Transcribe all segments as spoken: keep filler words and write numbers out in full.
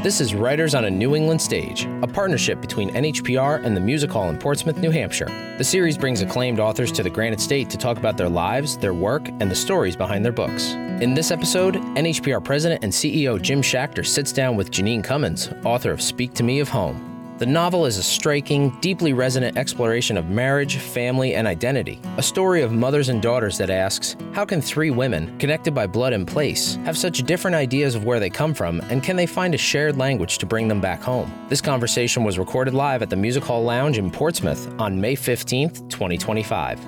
This is Writers on a New England Stage, a partnership between N H P R and the Music Hall in Portsmouth, New Hampshire. The series brings acclaimed authors to the Granite State to talk about their lives, their work, and the stories behind their books. In this episode, N H P R President and C E O Jim Schachter sits down with Janine Cummins, author of Speak to Me of Home. The novel is a striking, deeply resonant exploration of marriage, family, and identity. A story of mothers and daughters that asks, how can three women, connected by blood and place, have such different ideas of where they come from, and can they find a shared language to bring them back home? This conversation was recorded live at the Music Hall Lounge in Portsmouth on May fifteenth, twenty twenty-five.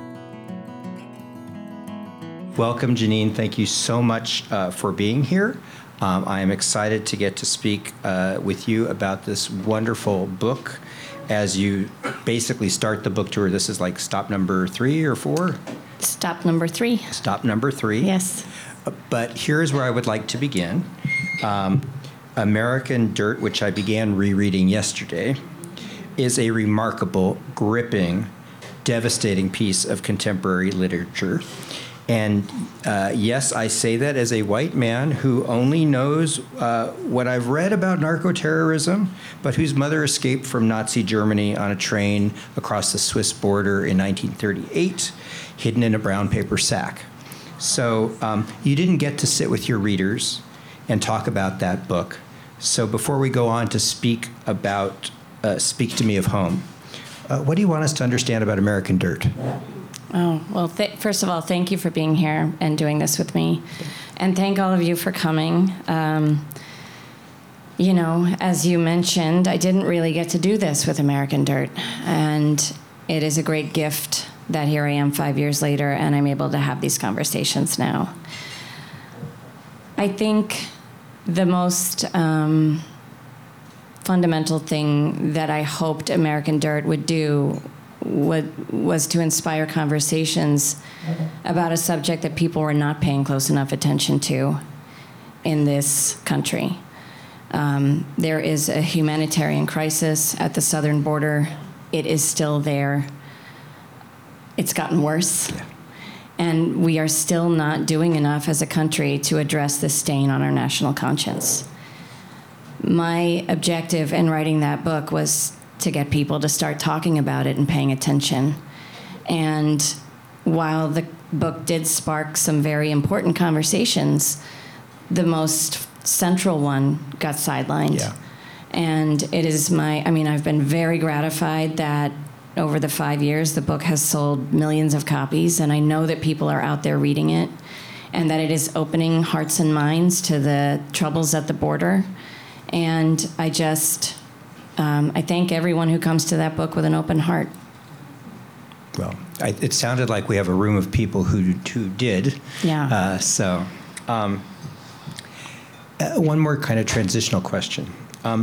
Welcome, Janine. Thank you so much uh, for being here. Um, I am excited to get to speak uh, with you about this wonderful book as you basically start the book tour. This is like stop number three or four? Stop number three. Stop number three. Yes. Uh, but here's where I would like to begin. Um, American Dirt, which I began rereading yesterday, is a remarkable, gripping, devastating piece of contemporary literature. And uh, yes, I say that as a white man who only knows uh, what I've read about narco-terrorism, but whose mother escaped from Nazi Germany on a train across the Swiss border in nineteen thirty-eight, hidden in a brown paper sack. So um, you didn't get to sit with your readers and talk about that book. So before we go on to speak about uh, Speak to Me of Home, uh, what do you want us to understand about American Dirt? Oh, well, th- first of all, thank you for being here and doing this with me. And thank all of you for coming. Um, you know, as you mentioned, I didn't really get to do this with American Dirt. And it is a great gift that here I am five years later and I'm able to have these conversations now. I think the most um, fundamental thing that I hoped American Dirt would do What was to inspire conversations about a subject that people were not paying close enough attention to in this country. Um, there is a humanitarian crisis at the southern border. It is still there. It's gotten worse. Yeah. And we are still not doing enough as a country to address this stain on our national conscience. My objective in writing that book was to get people to start talking about it and paying attention. And while the book did spark some very important conversations, the most central one got sidelined. Yeah. And it is my, I mean, I've been very gratified that over the five years, the book has sold millions of copies, and I know that people are out there reading it, and that it is opening hearts and minds to the troubles at the border. And I just, Um, I thank everyone who comes to that book with an open heart. Well, I, it sounded like we have a room of people who who did. Yeah. Uh, so, um, uh, one more kind of transitional question. Um,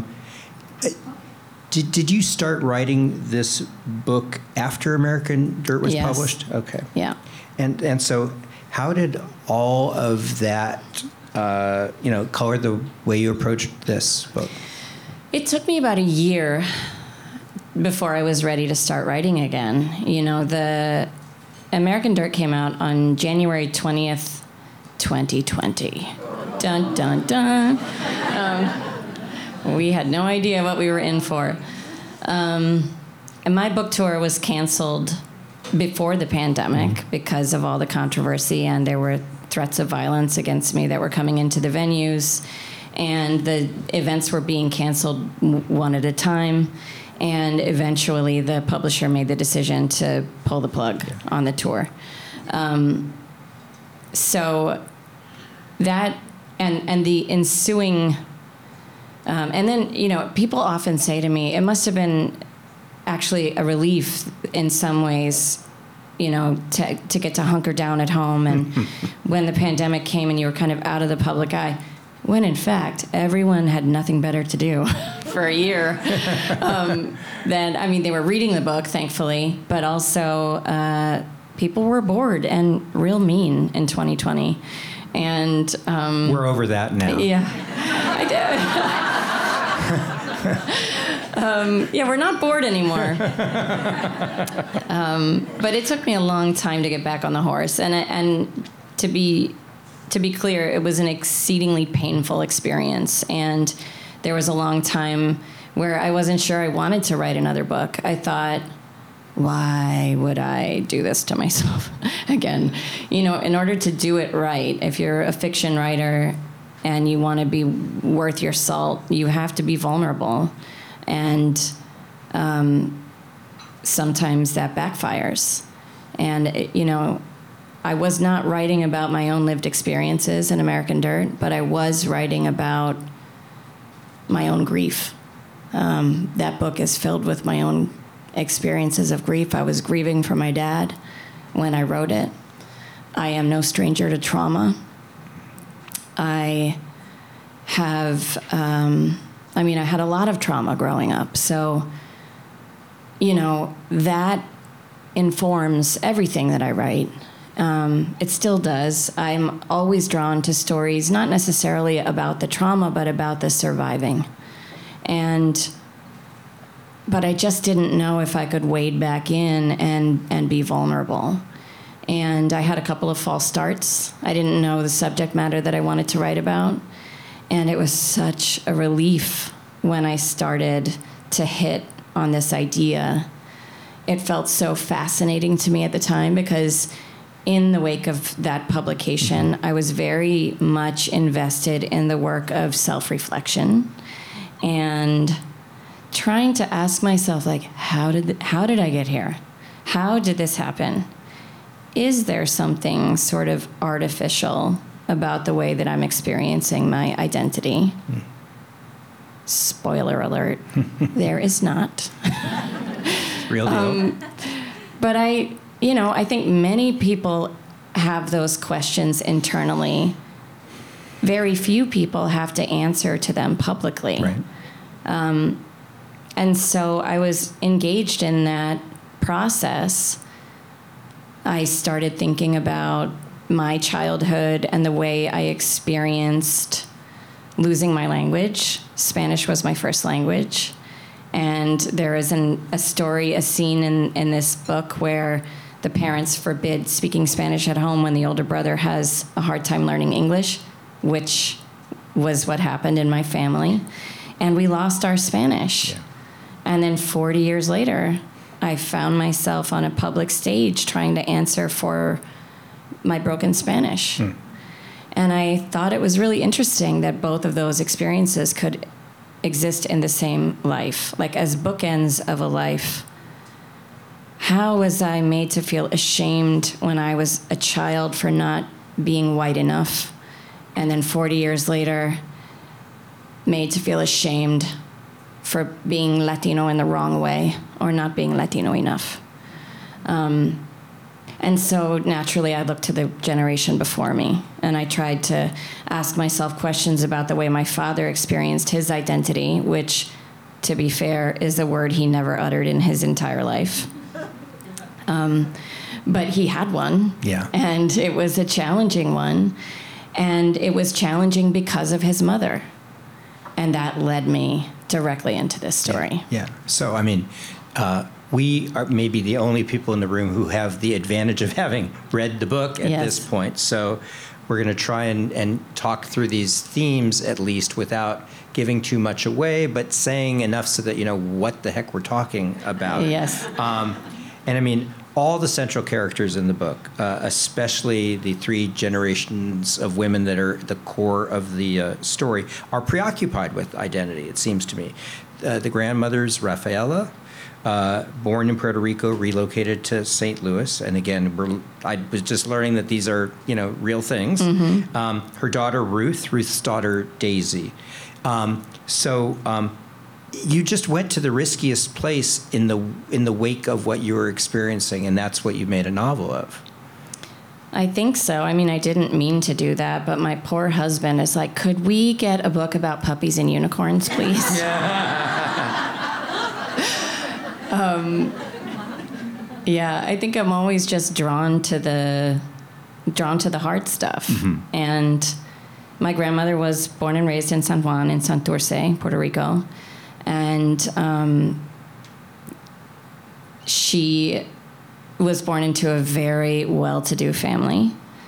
did did you start writing this book after American Dirt was Yes. published? Okay. Yeah. And and so, how did all of that, uh, you know, color the way you approached this book? It took me about a year before I was ready to start writing again. You know, the American Dirt came out on January twentieth, twenty twenty. Dun, dun, dun. Um, we had no idea what we were in for. Um, and my book tour was canceled before the pandemic mm-hmm. because of all the controversy, and there were threats of violence against me that were coming into the venues. And the events were being canceled one at a time. And eventually the publisher made the decision to pull the plug yeah. on the tour. Um, so that, and, and the ensuing, um, and then, you know, people often say to me, it must have been actually a relief in some ways, you know, to, to get to hunker down at home. And when the pandemic came and you were kind of out of the public eye, when in fact, everyone had nothing better to do for a year. Um, then, I mean, they were reading the book, thankfully, but also uh, people were bored and real mean in twenty twenty. And um, we're over that now. Yeah. I did. um, yeah, we're not bored anymore. um, but it took me a long time to get back on the horse. And, and to be... To be clear, it was an exceedingly painful experience, and there was a long time where I wasn't sure I wanted to write another book. I thought, why would I do this to myself again? You know, in order to do it right, if you're a fiction writer and you want to be worth your salt, you have to be vulnerable. And um, sometimes that backfires. And, it, you know, I was not writing about my own lived experiences in American Dirt, but I was writing about my own grief. Um, that book is filled with my own experiences of grief. I was grieving for my dad when I wrote it. I am no stranger to trauma. I have, um, I mean, I had a lot of trauma growing up. So, you know, that informs everything that I write. Um, it still does. I'm always drawn to stories, not necessarily about the trauma, but about the surviving. And but I just didn't know if I could wade back in and, and be vulnerable. And I had a couple of false starts. I didn't know the subject matter that I wanted to write about. And it was such a relief when I started to hit on this idea. It felt so fascinating to me at the time because in the wake of that publication, I was very much invested in the work of self-reflection and trying to ask myself, like, how did th- how did I get here? How did this happen? Is there something sort of artificial about the way that I'm experiencing my identity? Mm. Spoiler alert, there is not. Real deal. Um, but I, you know, I think many people have those questions internally. Very few people have to answer to them publicly. Right. Um, And so I was engaged in that process. I started thinking about my childhood and the way I experienced losing my language. Spanish was my first language. And there is an, a story, a scene in, in this book where the parents forbid speaking Spanish at home when the older brother has a hard time learning English, which was what happened in my family. And we lost our Spanish. Yeah. And then forty years later, I found myself on a public stage trying to answer for my broken Spanish. Hmm. And I thought it was really interesting that both of those experiences could exist in the same life, like as bookends of a life. How was I made to feel ashamed when I was a child for not being white enough? And then forty years later, made to feel ashamed for being Latino in the wrong way or not being Latino enough. Um, and so naturally I looked to the generation before me and I tried to ask myself questions about the way my father experienced his identity, which, to be fair, is a word he never uttered in his entire life. Um, but he had one. Yeah. And it was a challenging one. And it was challenging because of his mother. And that led me directly into this story. Yeah. yeah. So, I mean, uh, we are maybe the only people in the room who have the advantage of having read the book at yes. this point. So we're going to try and, and talk through these themes, at least, without giving too much away, but saying enough so that you know what the heck we're talking about. Yes. Um, and, I mean, all the central characters in the book, uh, especially the three generations of women that are the core of the uh, story, are preoccupied with identity, it seems to me. Uh, the grandmother's Rafaela, uh, born in Puerto Rico, relocated to Saint Louis. And again, we're, I was just learning that these are, you know, real things. Mm-hmm. Um, her daughter Ruth, Ruth's daughter Daisy. Um, so... Um, You just went to the riskiest place in the in the wake of what you were experiencing, and that's what you made a novel of. I think so. I mean, I didn't mean to do that, but my poor husband is like, could we get a book about puppies and unicorns, please? um, yeah, I think I'm always just drawn to the drawn to the hard stuff. Mm-hmm. And my grandmother was born and raised in San Juan, in Santurce, Puerto Rico. And um, she was born into a very well-to-do family.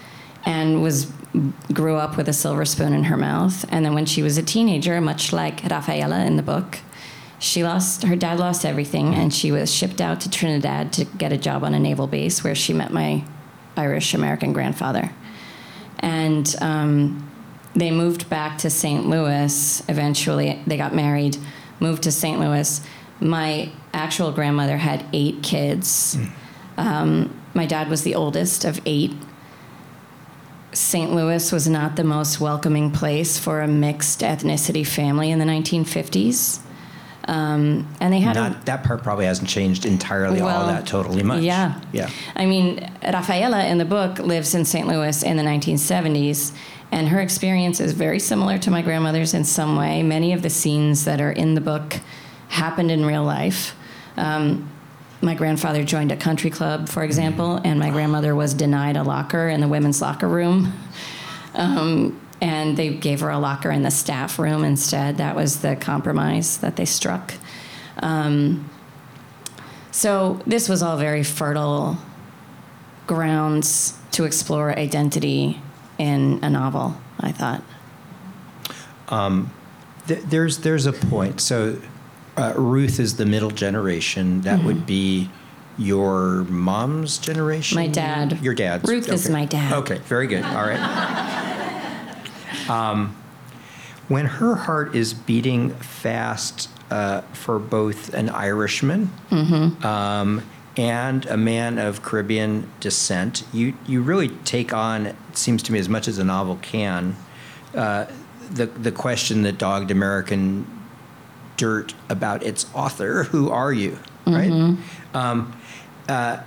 and was grew up with a silver spoon in her mouth. And then when she was a teenager, much like Rafaela in the book, she lost, her dad lost everything, and she was shipped out to Trinidad to get a job on a naval base where she met my Irish-American grandfather. And um, they moved back to Saint Louis eventually. They got married, moved to Saint Louis. My actual grandmother had eight kids. Mm. Um, my dad was the oldest of eight. Saint Louis was not the most welcoming place for a mixed ethnicity family in the nineteen fifties. Um, and they had not, a, that part probably hasn't changed entirely well, all that totally much. Yeah. Yeah. I mean, Rafaela in the book lives in Saint Louis in the nineteen seventies, and her experience is very similar to my grandmother's in some way. Many of the scenes that are in the book happened in real life. Um, my grandfather joined a country club, for example, and my grandmother was denied a locker in the women's locker room. Um, and they gave her a locker in the staff room instead. That was the compromise that they struck. Um, so this was all very fertile grounds to explore identity in a novel, I thought. Um, th- there's there's a point. So uh, Ruth is the middle generation. That mm-hmm. would be your mom's generation? My dad. Your dad's. Ruth okay. is my dad. Okay, very good. All right. Um, when her heart is beating fast uh, for both an Irishman mm-hmm. um, and a man of Caribbean descent, you, you really take on, it seems to me, as much as a novel can, uh, the the question that dogged American Dirt about its author. Who are you? Right? Mm-hmm. Um, uh,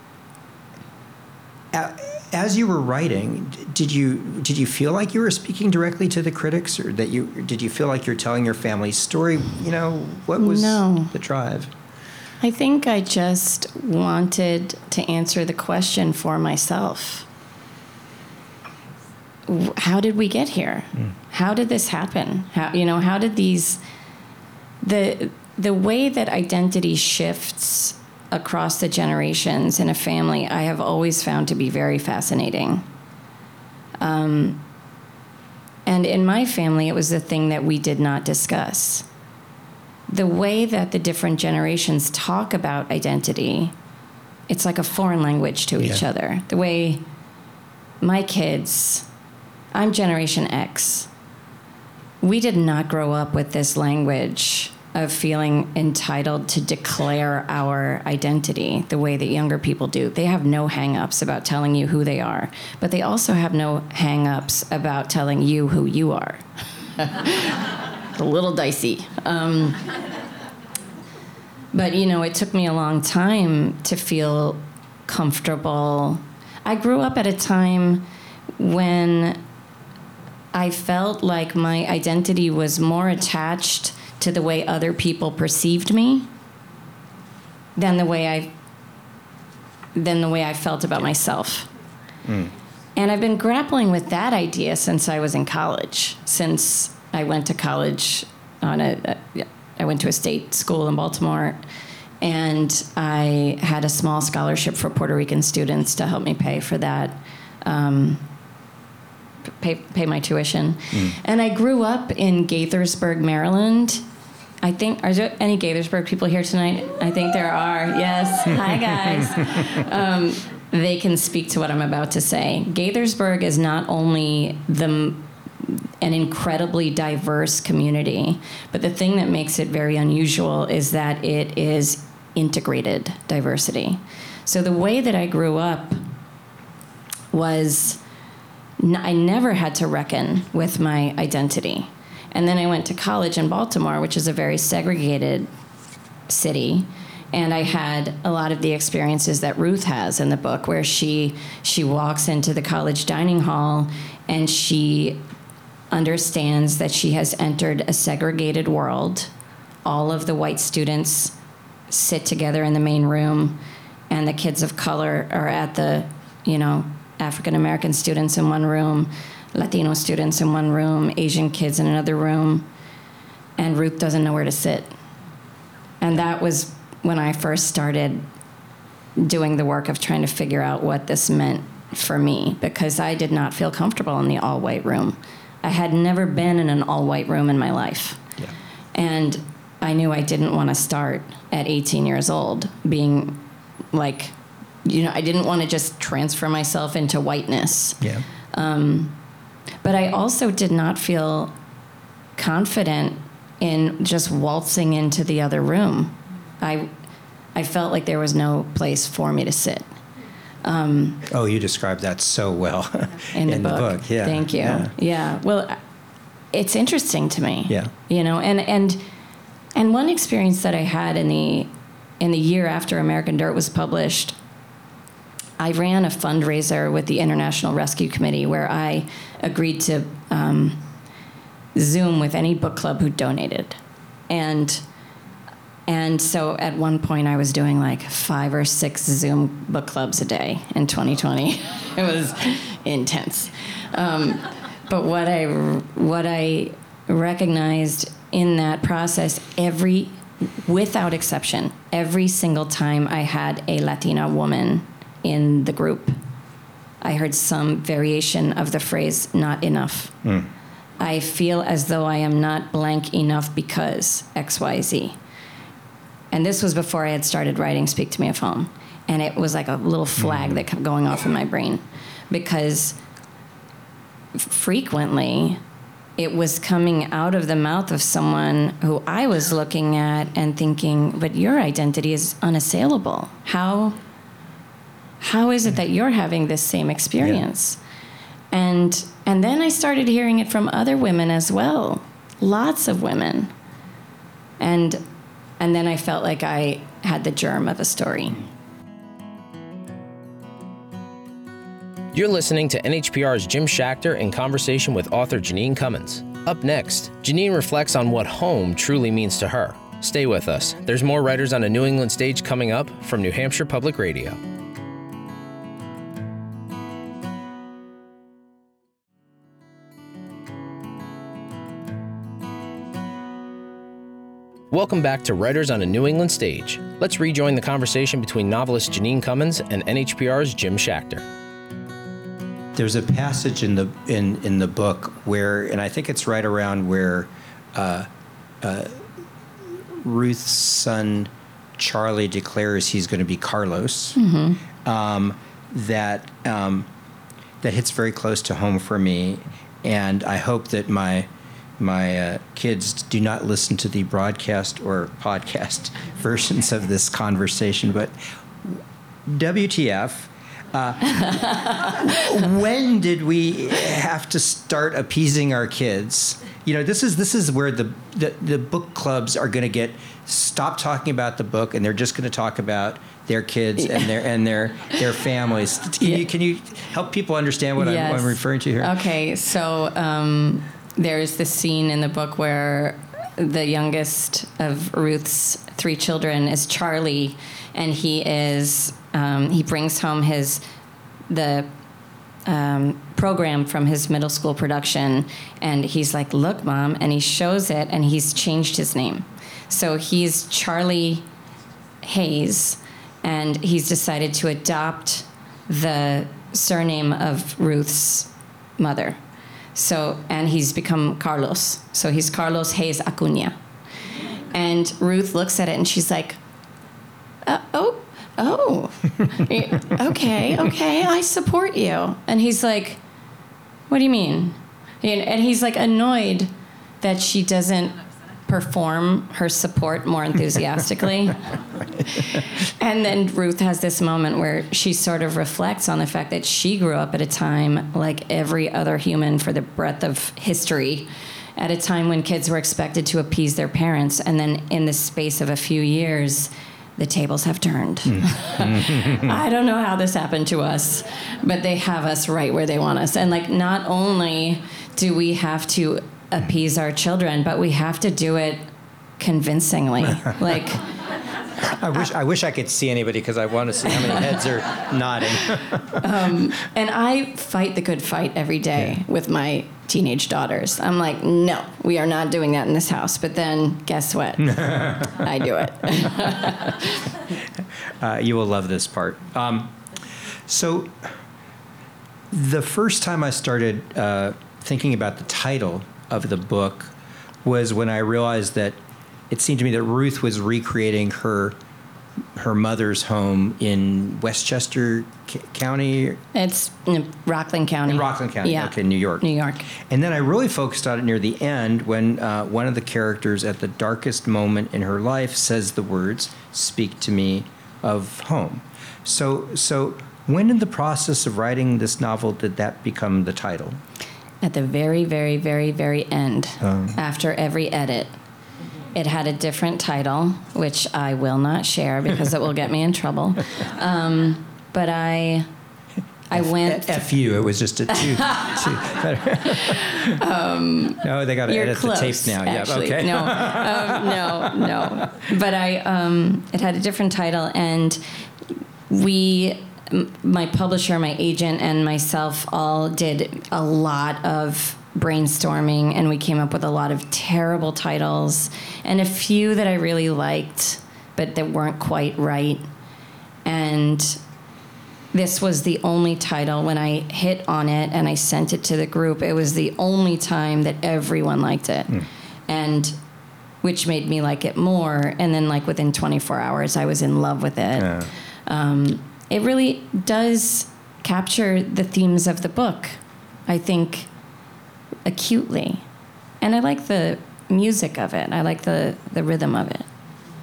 as you were writing, did you did you feel like you were speaking directly to the critics, or that you did you feel like you're telling your family's story? You know, what was no. the drive? I think I just wanted to answer the question for myself. How did we get here? Mm. How did this happen? How you know? How did these the the way that identity shifts across the generations in a family, I have always found to be very fascinating. Um, and in my family, it was the thing that we did not discuss. The way that the different generations talk about identity, it's like a foreign language to yeah. each other. The way my kids, I'm Generation X. We did not grow up with this language of feeling entitled to declare our identity the way that younger people do. They have no hang-ups about telling you who they are, but they also have no hang-ups about telling you who you are. A little dicey. Um, but, you know, it took me a long time to feel comfortable. I grew up at a time when I felt like my identity was more attached to the way other people perceived me than the way I than the way I felt about myself. Mm. And I've been grappling with that idea since I was in college. Since I went to college on a, a I went to a state school in Baltimore, and I had a small scholarship for Puerto Rican students to help me pay for that. Um, Pay, pay my tuition. Mm. And I grew up in Gaithersburg, Maryland. I think, are there any Gaithersburg people here tonight? I think there are, yes. Hi, guys. Um, they can speak to what I'm about to say. Gaithersburg is not only the an incredibly diverse community, but the thing that makes it very unusual is that it is integrated diversity. So the way that I grew up was I never had to reckon with my identity. And then I went to college in Baltimore, which is a very segregated city, and I had a lot of the experiences that Ruth has in the book, where she she walks into the college dining hall and she understands that she has entered a segregated world. All of the white students sit together in the main room, and the kids of color are at the, you know, African-American students in one room, Latino students in one room, Asian kids in another room, and Ruth doesn't know where to sit. And that was when I first started doing the work of trying to figure out what this meant for me because I did not feel comfortable in the all-white room. I had never been in an all-white room in my life. Yeah. And I knew I didn't want to start at eighteen years old being like, you know, I didn't want to just transfer myself into whiteness. Yeah. Um, but I also did not feel confident in just waltzing into the other room. I, I felt like there was no place for me to sit. Um, oh, you described that so well in, the, in book. the book. Yeah. Thank you. Yeah. yeah. Well, it's interesting to me. Yeah. You know, and and and one experience that I had in the in the year after American Dirt was published, I ran a fundraiser with the International Rescue Committee where I agreed to um, Zoom with any book club who donated, and. And so at one point I was doing like five or six Zoom book clubs a day in twenty twenty. It was intense. Um, but what I, what I recognized in that process, every, without exception, every single time I had a Latina woman in the group, I heard some variation of the phrase, not enough. Mm. I feel as though I am not blank enough because X Y Z. And this was before I had started writing Speak to Me of Home. And it was like a little flag that kept going off in my brain. Because frequently, it was coming out of the mouth of someone who I was looking at and thinking, but your identity is unassailable. How, how is it that you're having this same experience? Yeah. And, and then I started hearing it from other women as well. Lots of women. And... And then I felt like I had the germ of a story. You're listening to N H P R's Jim Schachter in conversation with author Jeanine Cummins. Up next, Jeanine reflects on what home truly means to her. Stay with us. There's more Writers on a New England Stage coming up from New Hampshire Public Radio. Welcome back to Writers on a New England Stage. Let's rejoin the conversation between novelist Jeanine Cummins and N H P R's Jim Schachter. There's a passage in the in, in the book where, and I think it's right around where uh, uh, Ruth's son Charlie declares he's going to be Carlos. Mm-hmm. Um, that um, that hits very close to home for me, and I hope that my My uh, kids do not listen to the broadcast or podcast versions of this conversation, but W T F, uh, when did we have to start appeasing our kids? You know, this is this is where the the, the book clubs are going to get stop talking about the book, and they're just going to talk about their kids and their and their their families. Can yeah. you can you help people understand what, yes. I'm, what I'm referring to here? Okay, so. Um There's this scene in the book where the youngest of Ruth's three children is Charlie, and he is um, he brings home his the um, program from his middle school production, and he's like, "Look, Mom," and he shows it, and he's changed his name, so he's Charlie Hayes, and he's decided to adopt the surname of Ruth's mother. So, and he's become Carlos. So he's Carlos Hayes Acuna. And Ruth looks at it and she's like, uh, oh, oh, okay, okay, I support you. And he's like, what do you mean? And he's like annoyed that she doesn't perform her support more enthusiastically. And then Ruth has this moment where she sort of reflects on the fact that she grew up at a time like every other human for the breadth of history, at a time when kids were expected to appease their parents. And then in the space of a few years, the tables have turned. I don't know how this happened to us, but they have us right where they want us. And like, not only do we have to appease our children, but we have to do it convincingly. Like, I wish I wish I could see anybody because I want to see how many heads are nodding. um, and I fight the good fight every day yeah. with my teenage daughters. I'm like, no, we are not doing that in this house. But then, guess what? I do it. uh, you will love this part. Um, so, the first time I started uh, thinking about the title of the book was when I realized that it seemed to me that Ruth was recreating her her mother's home in Westchester C- County. It's in Rockland County. In Rockland County, Yeah. okay, New York. New York. And then I really focused on it near the end when uh, one of the characters at the darkest moment in her life says the words, "Speak to me of home." So, so when in the process of writing this novel did that become the title? At the very, very, very, very end, Um. after every edit. It had a different title, which I will not share because it will get me in trouble. Um, but I, I went. F you. It was just a two. two. um, no, they got to You're edit close, the tapes now. actually. Yeah. Okay. No, um, no, no. But I, um, it had a different title, and we, m- my publisher, my agent, and myself all did a lot of brainstorming, and we came up with a lot of terrible titles and a few that I really liked, but that weren't quite right. And this was the only title. When I hit on it and I sent it to the group, it was the only time that everyone liked it. Mm. And which made me like it more. And then like within twenty-four hours, I was in love with it. Yeah. Um, it really does capture the themes of the book, I think, acutely. And I like the music of it. I like the, the rhythm of it.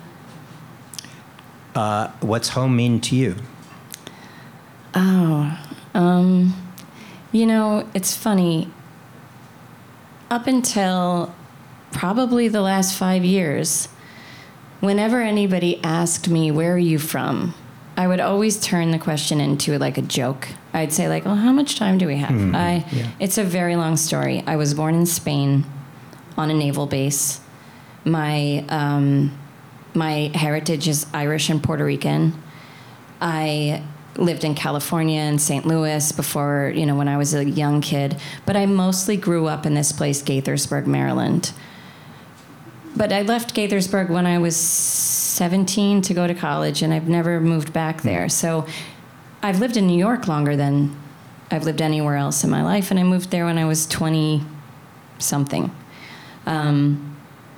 Uh, what's home mean to you? Oh, um, you know, it's funny. Up until probably the last five years, whenever anybody asked me, "Where are you from?" I would always turn the question into like a joke. I'd say like, "Well, how much time do we have?" Mm, I, yeah. It's a very long story. I was born in Spain on a naval base. My, um, my heritage is Irish and Puerto Rican. I lived in California and Saint Louis before, you know, when I was a young kid. But I mostly grew up in this place, Gaithersburg, Maryland. But I left Gaithersburg when I was seventeen to go to college, and I've never moved back there. So I've lived in New York longer than I've lived anywhere else in my life, and I moved there when I was twenty-something. Um,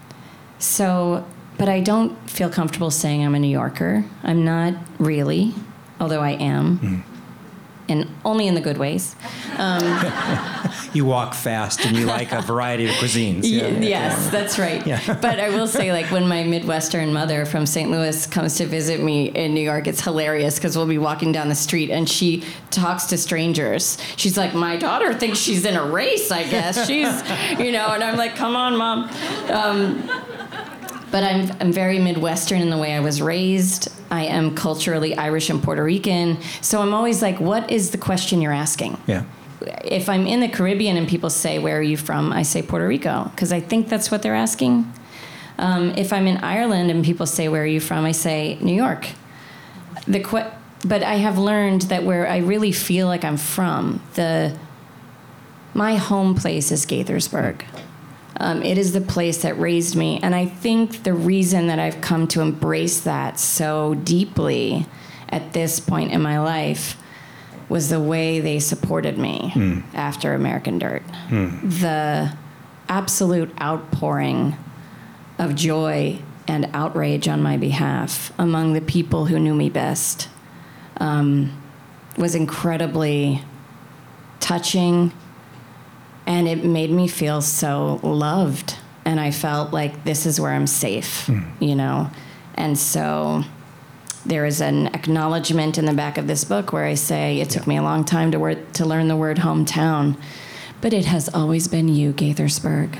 so, but I don't feel comfortable saying I'm a New Yorker. I'm not really, although I am, mm. and only in the good ways. Um, you walk fast and you like a variety of cuisines. Yeah. Y- yes, that's right. Yeah. But I will say, like, when my Midwestern mother from Saint Louis comes to visit me in New York, it's hilarious because we'll be walking down the street and she talks to strangers. She's like, "My daughter thinks she's in a race, I guess. She's, you know," and I'm like, "Come on, Mom." Um, But I'm I'm very Midwestern in the way I was raised. I am culturally Irish and Puerto Rican. So I'm always like, what is the question you're asking? Yeah. If I'm in the Caribbean and people say, "Where are you from?" I say Puerto Rico, because I think that's what they're asking. Um, if I'm in Ireland and people say, "Where are you from?" I say New York. The que- But I have learned that where I really feel like I'm from, the my home place is Gaithersburg. Um, it is the place that raised me. And I think the reason that I've come to embrace that so deeply at this point in my life was the way they supported me mm. after American Dirt. Mm. The absolute outpouring of joy and outrage on my behalf among the people who knew me best um, was incredibly touching. And it made me feel so loved. And I felt like this is where I'm safe, mm. you know? And so there is an acknowledgement in the back of this book where I say, it took yeah. me a long time to, word, to learn the word hometown, but it has always been you, Gaithersburg.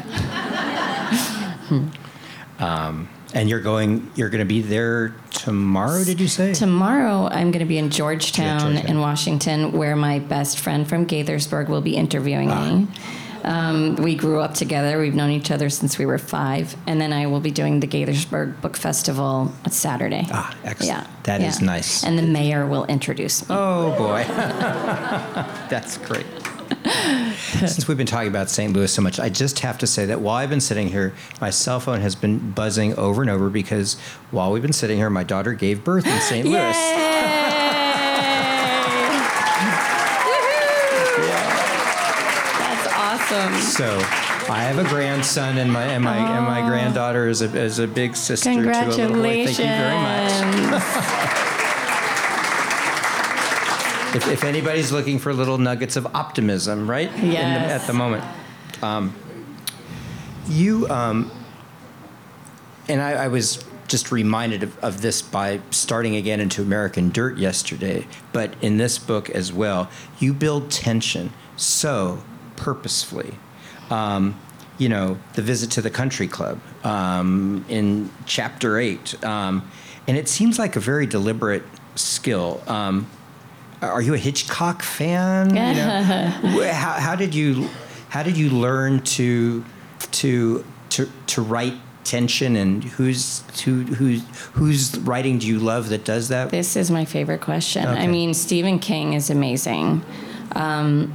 um, and you're going, you're going to be there tomorrow, did you say? Tomorrow, I'm going to be in Georgetown, Georgetown in Washington, where my best friend from Gaithersburg will be interviewing ah. me. Um, we grew up together. We've known each other since we were five. And then I will be doing the Gaithersburg Book Festival on Saturday. Ah, excellent. Yeah. That yeah. is nice. And the mayor will introduce me. Oh, boy. That's great. Since we've been talking about Saint Louis so much, I just have to say that while I've been sitting here, my cell phone has been buzzing over and over because while we've been sitting here, my daughter gave birth in Saint Louis. Yay! awesome. So I have a grandson, and my and my oh. and my granddaughter is a is a big sister to a little boy. Thank you very much. if, if anybody's looking for little nuggets of optimism, right? Yes. In the, at the moment, um, you um, and I, I was just reminded of, of this by starting again into American Dirt yesterday, but in this book as well, you build tension so purposefully. Um, you know, the visit to the country club um, in chapter eight. Um, and it seems like a very deliberate skill. Um, are you a Hitchcock fan? You know? how, how did you how did you learn to to to to write tension, and who's who who's whose writing do you love that does that? This is my favorite question. Okay. I mean, Stephen King is amazing. Um,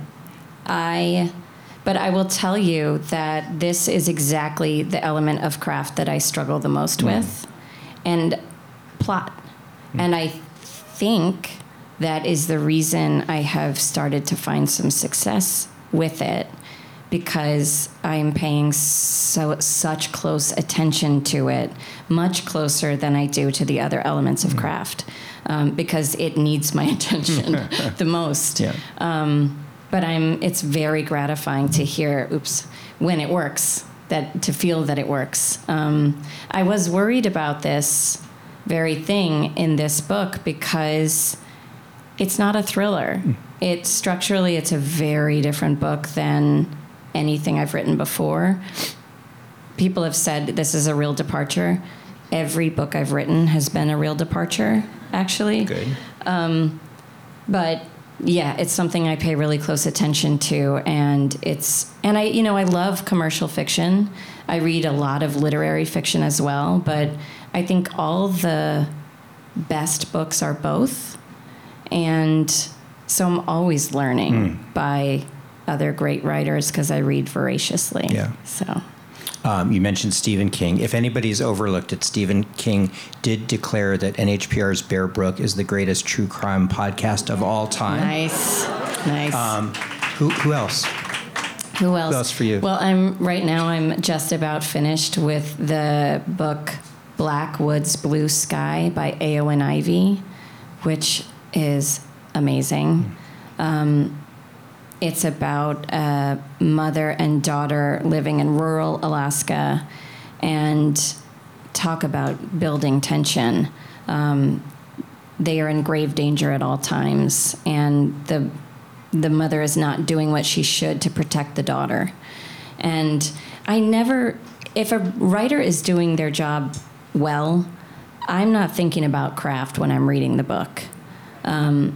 I, but I will tell you that this is exactly the element of craft that I struggle the most mm. with, and plot. Mm. And I think that is the reason I have started to find some success with it, because I am paying so such close attention to it, much closer than I do to the other elements of craft, um, because it needs my attention the most. Yeah. Um, but I'm. It's very gratifying to hear, oops, when it works, that to feel that it works. Um, I was worried about this very thing in this book because it's not a thriller. Mm. It structurally, it's a very different book than anything I've written before. People have said this is a real departure. Every book I've written has been a real departure, actually. Good. Um, but yeah, it's something I pay really close attention to, and it's and I you know I love commercial fiction. I read a lot of literary fiction as well, but I think all the best books are both, and so I'm always learning mm. by other great writers because I read voraciously. Yeah. So. Um, you mentioned Stephen King. If anybody's overlooked it, Stephen King did declare that N H P R's Bear Brook is the greatest true crime podcast of all time. Nice, nice. Um, who, who else? Who else? Who else for you? Well, I'm right now. I'm just about finished with the book Black Woods, Blue Sky by Eowyn Ivey, which is amazing. Mm. Um, It's about a mother and daughter living in rural Alaska, and talk about building tension. Um, they are in grave danger at all times, and the the mother is not doing what she should to protect the daughter. And I never, if a writer is doing their job well, I'm not thinking about craft when I'm reading the book. Um,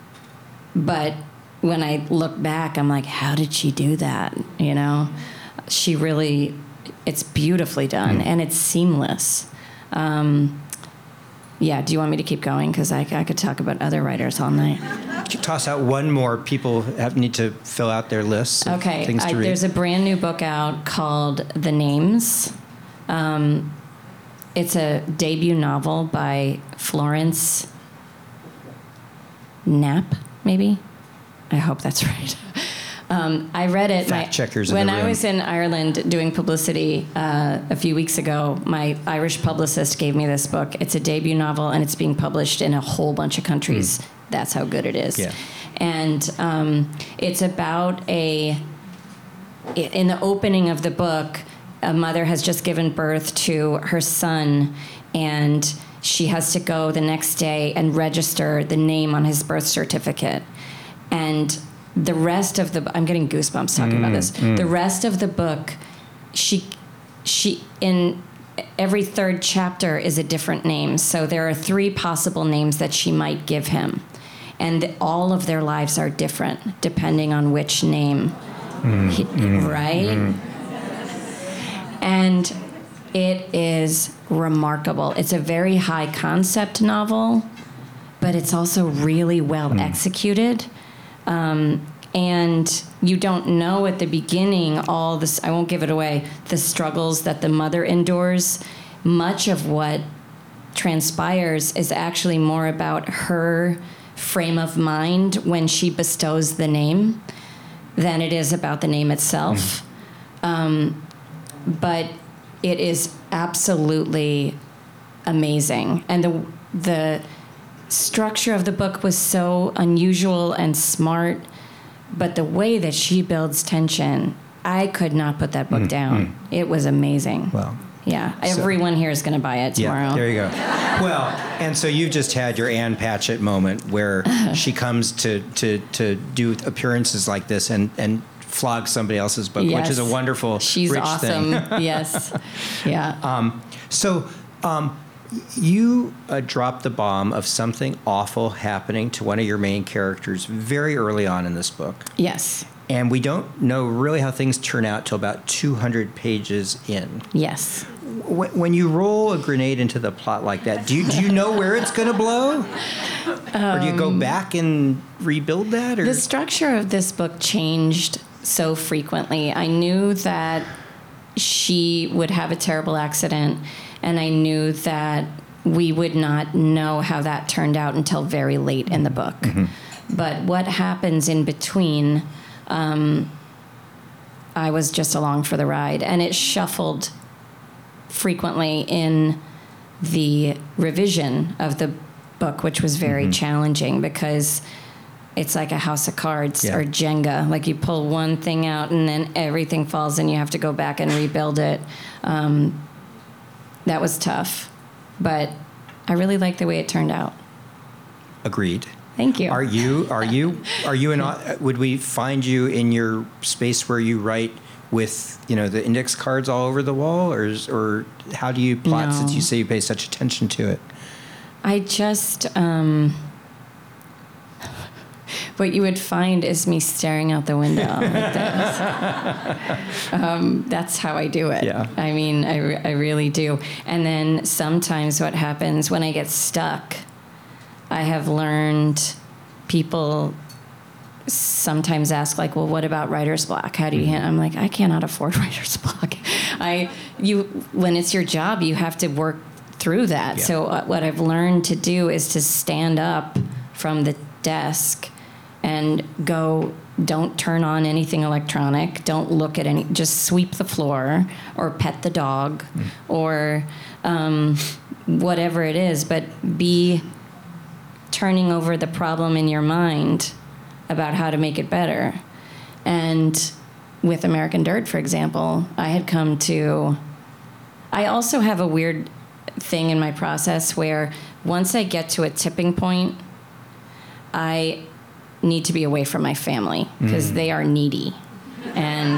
but when I look back, I'm like, how did she do that? You know, she really, it's beautifully done, mm. and it's seamless. Um, yeah, do you want me to keep going? Because I, I could talk about other writers all night. Could you toss out one more? People have, need to fill out their lists of okay, things to I, read. There's a brand new book out called The Names. Um, it's a debut novel by Florence Knapp, maybe? I hope that's right. Um, I read it Fact checkers when in the I room. was in Ireland doing publicity uh, a few weeks ago. My Irish publicist gave me this book. It's a debut novel, and it's being published in a whole bunch of countries. Mm. That's how good it is. Yeah. And um, it's about a. In the opening of the book, a mother has just given birth to her son, and she has to go the next day and register the name on his birth certificate. And the rest of the, I'm getting goosebumps talking mm, about this. Mm. The rest of the book, she, she, in every third chapter is a different name. So there are three possible names that she might give him. And all of their lives are different depending on which name, mm, he, mm, right? Mm. And it is remarkable. It's a very high concept novel, but it's also really well mm. executed. Um, and you don't know at the beginning all this, I won't give it away, the struggles that the mother endures. Much of what transpires is actually more about her frame of mind when she bestows the name. than it is about the name itself. Mm. Um, but it is absolutely amazing. And the the structure of the book was so unusual and smart, but the way that she builds tension, I could not put that book mm, down. Mm. It was amazing. Well, yeah, so, everyone here is going to buy it tomorrow. Yeah, there you go. Well, and so you've just had your Anne Patchett moment where she comes to, to, to do appearances like this and, and flog somebody else's book, yes. which is a wonderful, She's rich awesome. thing. Yes. Yeah. Um, so um, you uh, dropped the bomb of something awful happening to one of your main characters very early on in this book. Yes. And we don't know really how things turn out till about two hundred pages in. Yes. When you roll a grenade into the plot like that, do you, do you know where it's going to blow? Um, or do you go back and rebuild that? Or? The structure of this book changed so frequently. I knew that she would have a terrible accident, and I knew that we would not know how that turned out until very late in the book. Mm-hmm. But what happens in between, um, I was just along for the ride, and it shuffled frequently in the revision of the book, which was very mm-hmm. challenging because it's like a house of cards yeah. or Jenga. Like you pull one thing out and then everything falls and you have to go back and rebuild it. Um, that was tough, but I really like the way it turned out. Agreed. Thank you. Are you, are you, are you, an, would we find you in your space where you write with, you know, the index cards all over the wall, or is, or how do you plot No. since you say you pay such attention to it? I just, um, what you would find is me staring out the window like this. um, that's how I do it. Yeah. I mean, I, re- I really do. And then sometimes what happens when I get stuck, I have learned people sometimes ask, like, well, what about writer's block? How do you handle? I'm like, I cannot afford writer's block. I, you, when it's your job, you have to work through that. Yeah. So uh, what I've learned to do is to stand up from the desk and go, don't turn on anything electronic, don't look at any, just sweep the floor or pet the dog mm. or um, whatever it is, but be turning over the problem in your mind about how to make it better. And with American Dirt, for example, I had come to, I also have a weird thing in my process where once I get to a tipping point, I need to be away from my family because mm. they are needy. And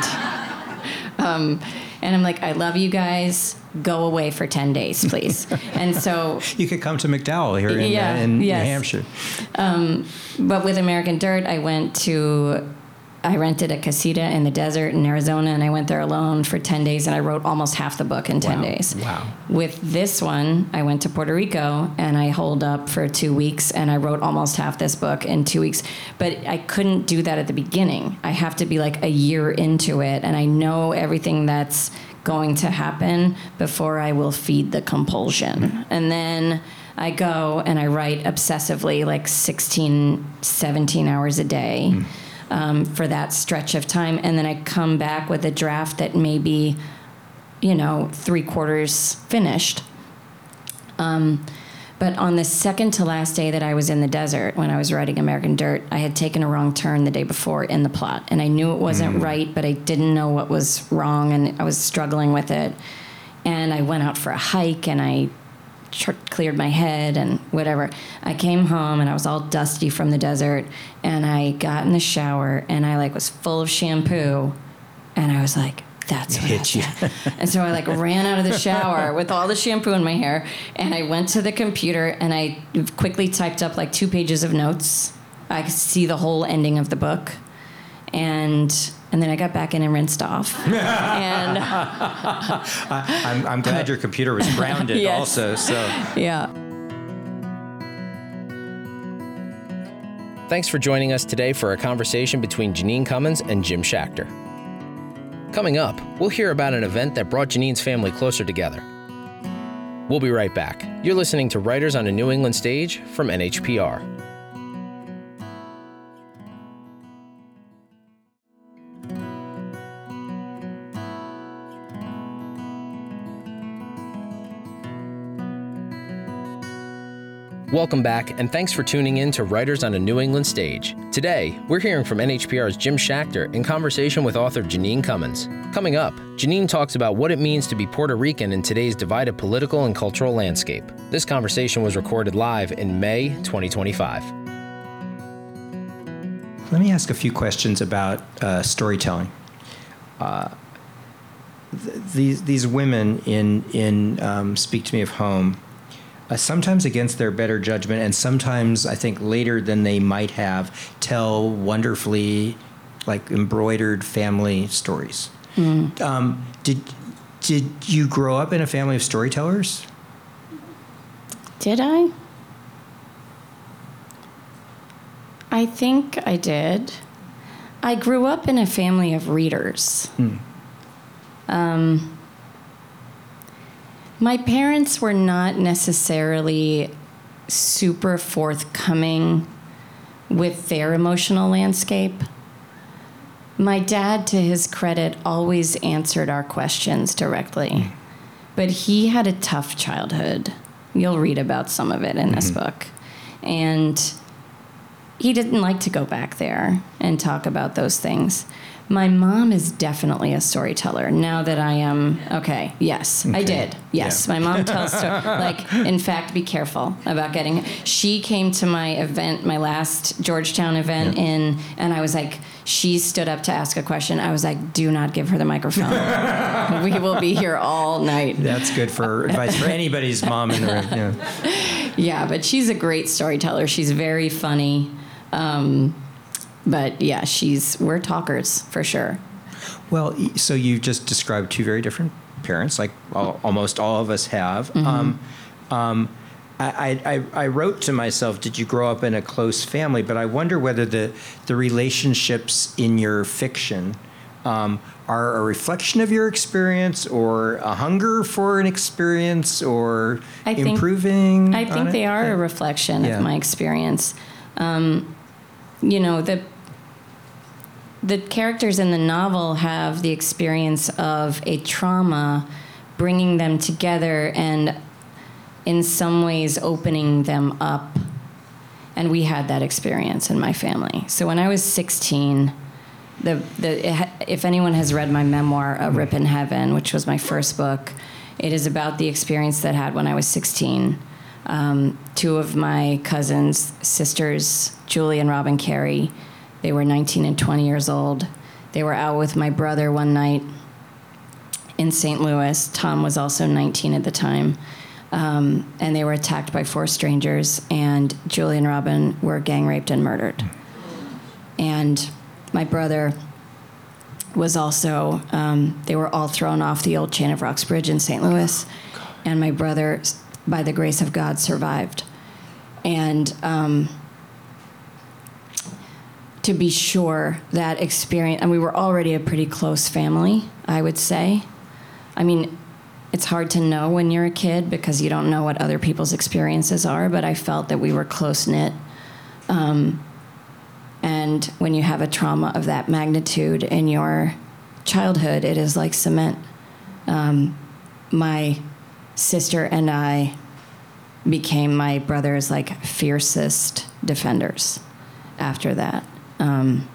um, and I'm like, I love you guys. Go away for ten days, please. And so you could come to MacDowell here in, yeah, uh, in yes. New Hampshire. Um, but with American Dirt, I went to, I rented a casita in the desert in Arizona, and I went there alone for ten days, and I wrote almost half the book in ten wow. days. Wow. With this one, I went to Puerto Rico, and I holed up for two weeks, and I wrote almost half this book in two weeks. But I couldn't do that at the beginning. I have to be like a year into it, and I know everything that's going to happen before I will feed the compulsion. And then I go and I write obsessively like sixteen, seventeen hours a day mm. um, for that stretch of time. And then I come back with a draft that may be, you know, three quarters finished. Um, but on the second to last day that I was in the desert, when I was writing American Dirt, I had taken a wrong turn the day before in the plot. And I knew it wasn't mm. right, but I didn't know what was wrong, and I was struggling with it. And I went out for a hike, and I tr- cleared my head and whatever. I came home, and I was all dusty from the desert, and I got in the shower, and I like was full of shampoo, and I was like, that's what hit you. And so I like ran out of the shower with all the shampoo in my hair, and I went to the computer and I quickly typed up like two pages of notes. I could see the whole ending of the book, and and then I got back in and rinsed off. and I, I'm, I'm glad your computer was grounded yes. also. So yeah. Thanks for joining us today for a conversation between Janine Cummins and Jim Schachter. Coming up, we'll hear about an event that brought Janine's family closer together. We'll be right back. You're listening to Writers on a New England Stage from N H P R. Welcome back, and thanks for tuning in to Writers on a New England Stage. Today, we're hearing from N H P R's Jim Schachter in conversation with author Janine Cummins. Coming up, Janine talks about what it means to be Puerto Rican in today's divided political and cultural landscape. This conversation was recorded live in May twenty twenty-five. Let me ask a few questions about uh, storytelling. Uh, th- these these women in in um, Speak to Me of Home, uh, sometimes against their better judgment, and sometimes I think later than they might have, tell wonderfully, like embroidered family stories. Mm. Um, did did you grow up in a family of storytellers? Did I? I think I did. I grew up in a family of readers. Mm. Um, my parents were not necessarily super forthcoming with their emotional landscape. My dad, to his credit, always answered our questions directly. Mm. But he had a tough childhood. You'll read about some of it in mm-hmm. this book. And he didn't like to go back there and talk about those things. My mom is definitely a storyteller. Now that I am, okay, yes, okay. I did. Yes, yeah. My mom tells stories. Like, in fact, be careful about getting, she came to my event, my last Georgetown event yeah. in, and I was like, she stood up to ask a question. I was like, do not give her the microphone. We will be here all night. That's good for advice for anybody's mom in the room. Yeah. Yeah, but she's a great storyteller. She's very funny. Um, but yeah, she's, we're talkers for sure. Well, so you just described two very different parents, like all, almost all of us have. Mm-hmm. Um, um, I, I, I wrote to myself, did you grow up in a close family? But I wonder whether the, the relationships in your fiction um, are a reflection of your experience or a hunger for an experience or I think, improving I think they it? are yeah. a reflection yeah. of my experience. Um, you know, the the characters in the novel have the experience of a trauma bringing them together and in some ways opening them up. And we had that experience in my family. So when I was sixteen, the the if anyone has read my memoir, A Rip in Heaven, which was my first book, it is about the experience that I had when I was sixteen. Um, two of my cousins, sisters, Julie and Robin Carey, they were nineteen and twenty years old. They were out with my brother one night in Saint Louis. Tom was also nineteen at the time. Um, and they were attacked by four strangers, and Julie and Robin were gang raped and murdered. And my brother was also, um, they were all thrown off the old Chain of Rocks Bridge in Saint Louis. And my brother, by the grace of God, survived. And um, to be sure, that experience, and we were already a pretty close family, I would say. I mean, it's hard to know when you're a kid because you don't know what other people's experiences are, but I felt that we were close-knit. Um, and when you have a trauma of that magnitude in your childhood, it is like cement. Um, my sister and I became my brother's like fiercest defenders after that. Um,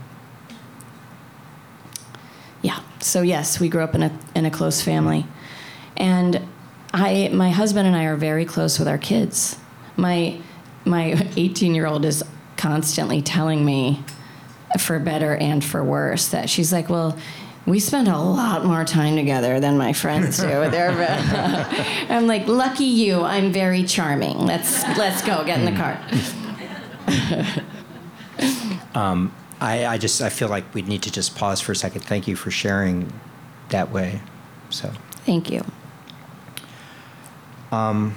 yeah. So yes, we grew up in a in a close family, and I my husband and I are very close with our kids. My my eighteen-year-old is constantly telling me, for better and for worse, that she's like, well, we spend a lot more time together than my friends do. They're, I'm like, lucky you, I'm very charming. Let's let's go, get in the car. um, I, I just I feel like we need to just pause for a second. Thank you for sharing that way. So thank you. Um.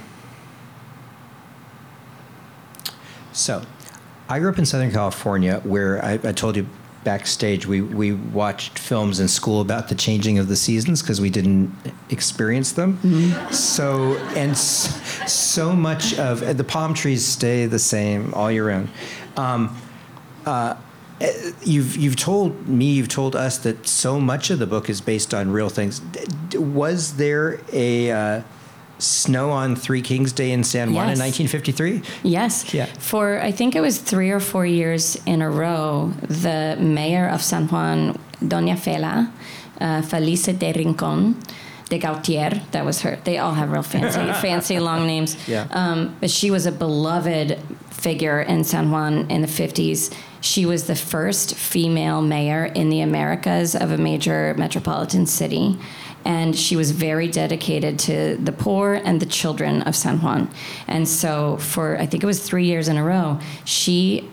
So, I grew up in Southern California, where I, I told you backstage we, we watched films in school about the changing of the seasons because we didn't experience them. Mm-hmm. So and so, so much of the palm trees stay the same all year round. Um, uh, you've you've told me, you've told us that so much of the book is based on real things. Was there a uh, snow on Three Kings Day in San Juan Yes. in nineteen fifty-three? Yes. Yeah. For, I think it was three or four years in a row, the mayor of San Juan, Doña Fela, uh, Felice de Rincon, de Gautier, that was her. They all have real fancy, fancy long names. Yeah. Um, but she was a beloved figure in San Juan in the fifties. She was the first female mayor in the Americas of a major metropolitan city. And she was very dedicated to the poor and the children of San Juan. And so for, I think it was three years in a row, she,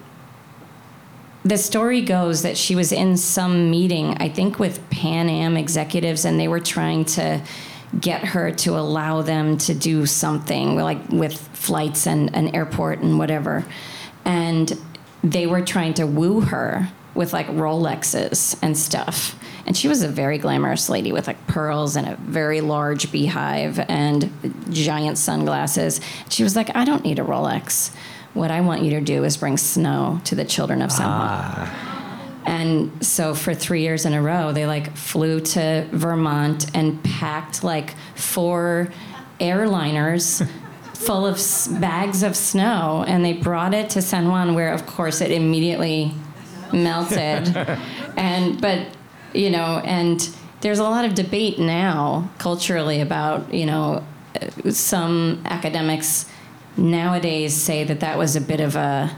the story goes that she was in some meeting, I think with Pan Am executives, and they were trying to get her to allow them to do something, like with flights and an airport and whatever. And they were trying to woo her with like Rolexes and stuff. And she was a very glamorous lady with like pearls and a very large beehive and giant sunglasses. She was like, I don't need a Rolex. What I want you to do is bring snow to the children of San Juan. Ah. And so for three years in a row, they like flew to Vermont and packed like four airliners full of s- bags of snow. And they brought it to San Juan, where of course it immediately melted. and, but, you know, and there's a lot of debate now culturally about, you know, some academics nowadays say that that was a bit of a,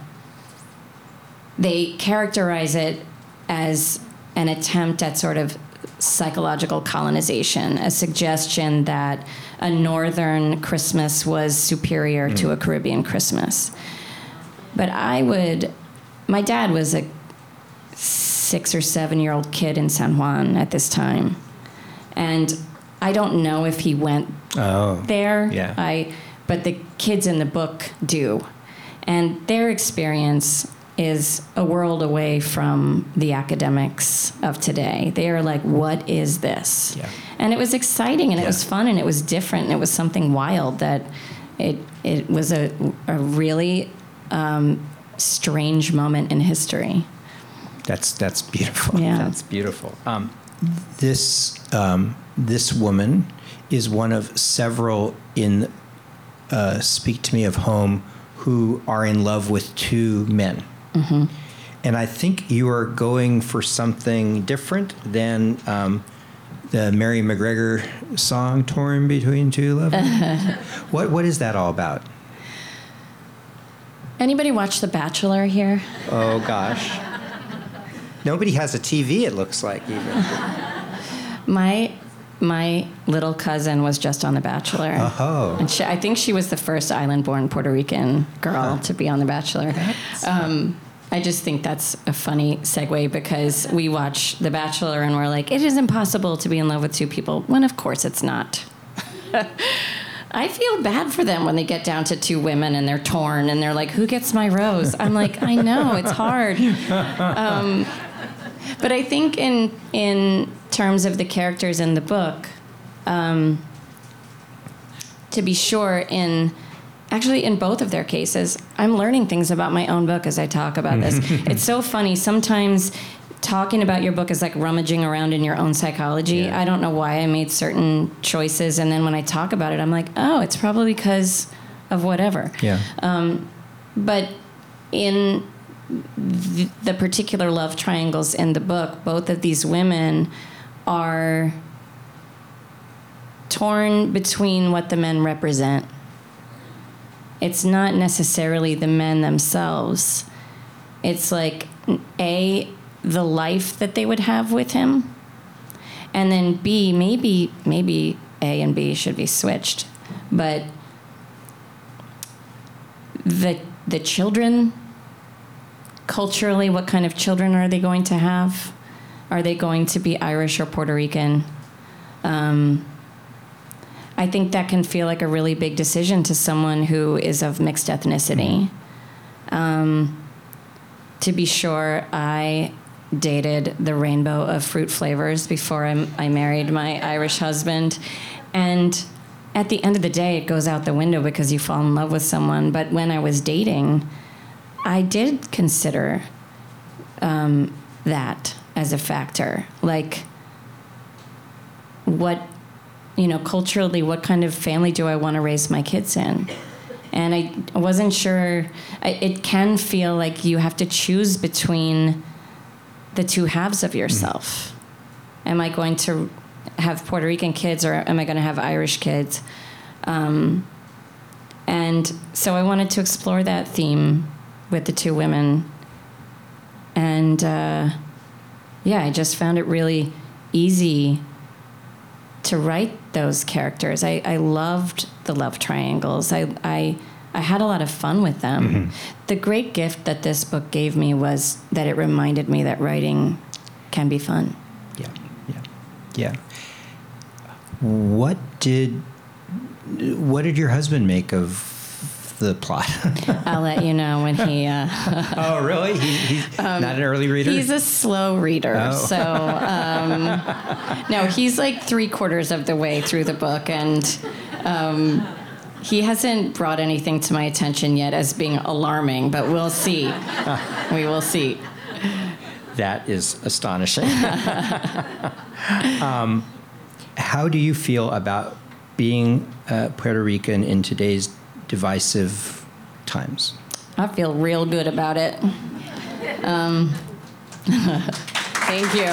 they characterize it as an attempt at sort of psychological colonization, a suggestion that a northern Christmas was superior mm. to a Caribbean Christmas. But I would, my dad was a six or seven year old kid in San Juan at this time. And I don't know if he went oh, there. Yeah. I, but the kids in the book do. And their experience is a world away from the academics of today. They are like, what is this? Yeah. And it was exciting, and yeah. it was fun, and it was different, and it was something wild that it it was a, a really um, strange moment in history. That's that's beautiful. Yeah. That's beautiful. Um, this um, this woman is one of several in uh, Speak to Me of Home who are in love with two men. Mm-hmm. And I think you are going for something different than um, the Mary McGregor song, Torn Between Two Lovers. Uh-huh. What What is that all about? Anybody watch The Bachelor here? Oh, gosh. Nobody has a T V, it looks like, even. My my little cousin was just on The Bachelor. Oh. And she, I think she was the first island-born Puerto Rican girl huh. to be on The Bachelor. Um, I just think that's a funny segue, because we watch The Bachelor and we're like, it is impossible to be in love with two people, when of course it's not. I feel bad for them when they get down to two women and they're torn and they're like, who gets my rose? I'm like, I know, it's hard. Um, but I think in in terms of the characters in the book, um, to be sure, in actually in both of their cases, I'm learning things about my own book as I talk about this. It's so funny. Sometimes talking about your book is like rummaging around in your own psychology. Yeah. I don't know why I made certain choices, and then when I talk about it, I'm like, oh, it's probably because of whatever. Yeah. Um, but in the, the particular love triangles in the book, both of these women are torn between what the men represent. It's not necessarily the men themselves. It's like, A, the life that they would have with him, and then B, maybe maybe A and B should be switched, but the the children, culturally, what kind of children are they going to have? Are they going to be Irish or Puerto Rican? Um, I think that can feel like a really big decision to someone who is of mixed ethnicity. Um, to be sure, I dated the rainbow of fruit flavors before I, I married my Irish husband. And at the end of the day, it goes out the window because you fall in love with someone. But when I was dating, I did consider um, that as a factor. Like, what you know, culturally, what kind of family do I want to raise my kids in? And I wasn't sure. I, it can feel like you have to choose between the two halves of yourself. Mm-hmm. Am I going to have Puerto Rican kids, or am I going to have Irish kids? Um, and so I wanted to explore that theme with the two women. And uh, yeah, I just found it really easy to write those characters. I, I loved the love triangles. I, I I had a lot of fun with them. Mm-hmm. The great gift that this book gave me was that it reminded me that writing can be fun. Yeah, yeah, yeah. What did what did your husband make of the plot? I'll let you know when he... Uh, oh, really? He, he's um, not an early reader? He's a slow reader. Oh. So, um, no, he's like three quarters of the way through the book, and um, he hasn't brought anything to my attention yet as being alarming, but we'll see. We will see. That is astonishing. um, how do you feel about being uh, Puerto Rican in today's divisive times? I feel real good about it. Um, thank you.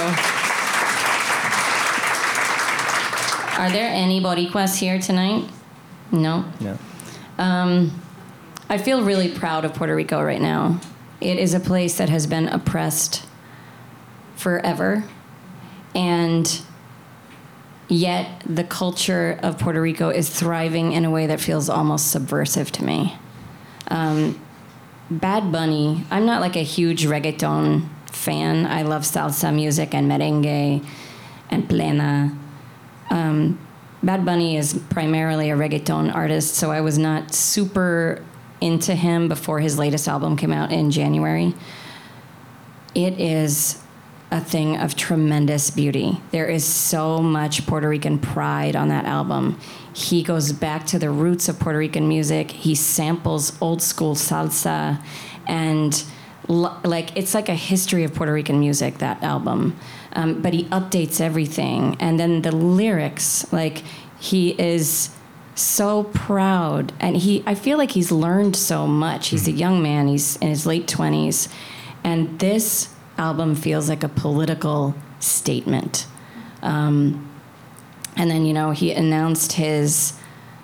Are there any Boricuas here tonight? No? No. Um, I feel really proud of Puerto Rico right now. It is a place that has been oppressed forever, and yet the culture of Puerto Rico is thriving in a way that feels almost subversive to me. Um, Bad Bunny, I'm not like a huge reggaeton fan. I love salsa music and merengue and plena. Um, Bad Bunny is primarily a reggaeton artist, so I was not super into him before his latest album came out in January. It is a thing of tremendous beauty. There is so much Puerto Rican pride on that album. He goes back to the roots of Puerto Rican music. He samples old school salsa, and l- like it's like a history of Puerto Rican music, that album. Um, but he updates everything. And then the lyrics, like he is so proud. And he, I feel like he's learned so much. He's a young man, he's in his late twenties. And this album feels like a political statement. Um, and then, you know, he announced his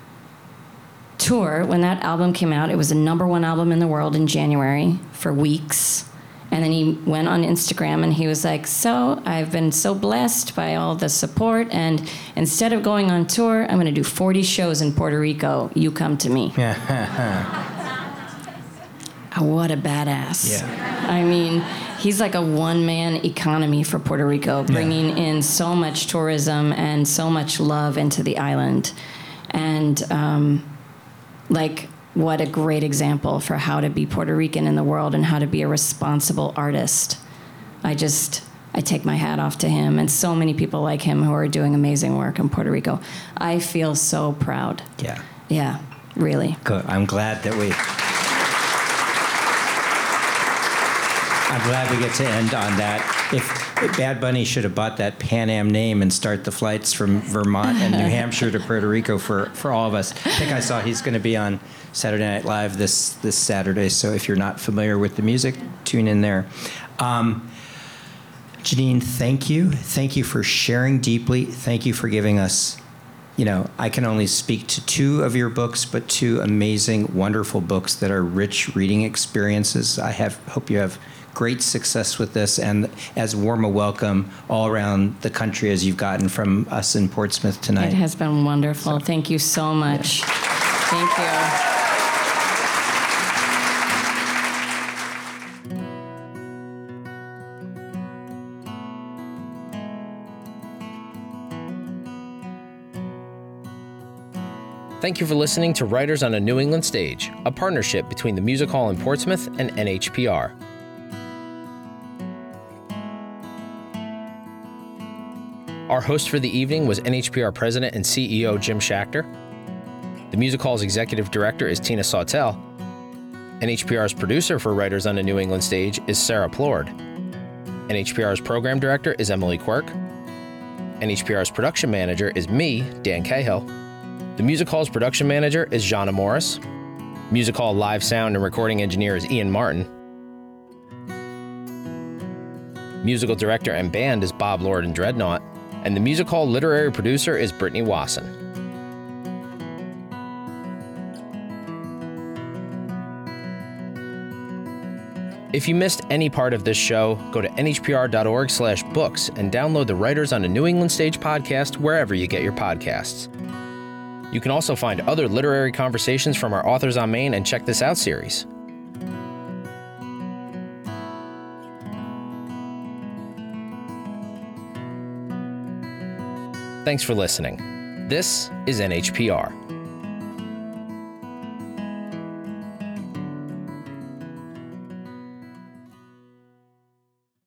tour. When that album came out, it was the number one album in the world in January for weeks. And then he went on Instagram and he was like, so I've been so blessed by all the support, and instead of going on tour, I'm going to do forty shows in Puerto Rico. You come to me. What a badass. Yeah. I mean, he's like a one-man economy for Puerto Rico, bringing yeah. in so much tourism and so much love into the island. And, um, like, what a great example for how to be Puerto Rican in the world and how to be a responsible artist. I just, I take my hat off to him and so many people like him who are doing amazing work in Puerto Rico. I feel so proud. Yeah. Yeah, really. Good. I'm glad that we... I'm glad we get to end on that. If, if Bad Bunny should have bought that Pan Am name and start the flights from Vermont and New Hampshire to Puerto Rico for, for all of us. I think I saw he's going to be on Saturday Night Live this, this Saturday, so if you're not familiar with the music, tune in there. Um, Janine, thank you. Thank you for sharing deeply. Thank you for giving us, you know, I can only speak to two of your books, but two amazing, wonderful books that are rich reading experiences. I have hope you have great success with this, and as warm a welcome all around the country as you've gotten from us in Portsmouth tonight. It has been wonderful. So, thank you so much. Yeah. Thank you. Thank you for listening to Writers on a New England Stage, a partnership between the Music Hall in Portsmouth and N H P R. Our host for the evening was N H P R President and C E O Jim Schachter. The Music Hall's Executive Director is Tina Sawtell. N H P R's producer for Writers on a New England Stage is Sarah Plord. N H P R's Program Director is Emily Quirk. N H P R's production manager is me, Dan Cahill. The Music Hall's production manager is Jana Morris. Music Hall live sound and recording engineer is Ian Martin. Musical director and band is Bob Lord and Dreadnought. And the Music Hall literary producer is Brittany Wasson. If you missed any part of this show, go to nhpr.org slash books and download the Writers on a New England Stage podcast wherever you get your podcasts. You can also find other literary conversations from our Authors on Main and Check This Out series. Thanks for listening. This is N H P R.